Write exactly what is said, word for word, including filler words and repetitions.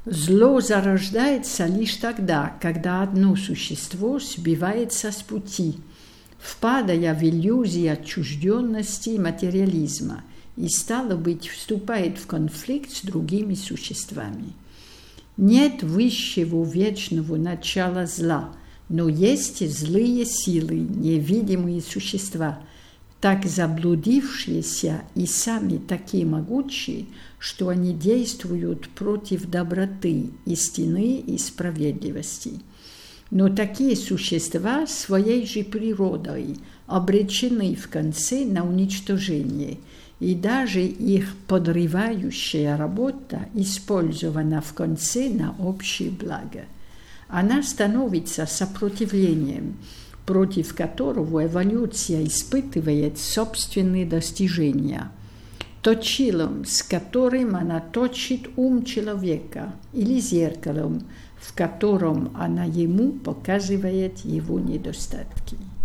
Зло зарождается лишь тогда, когда одно существо сбивается с пути, впадая в иллюзии отчужденности и материализма, и, стало быть, вступает в конфликт с другими существами. Нет высшего вечного начала зла, но есть злые силы, невидимые существа, так заблудившиеся и сами такие могучие, что они действуют против доброты, истины и справедливости. Но такие существа своей же природой обречены в конце на уничтожение, и даже их подрывающая работа использована в конце на общее благо. Она становится сопротивлением, против которого эволюция испытывает собственные достижения, точилом, с которым она точит ум человека, или зеркалом, в котором она ему показывает его недостатки.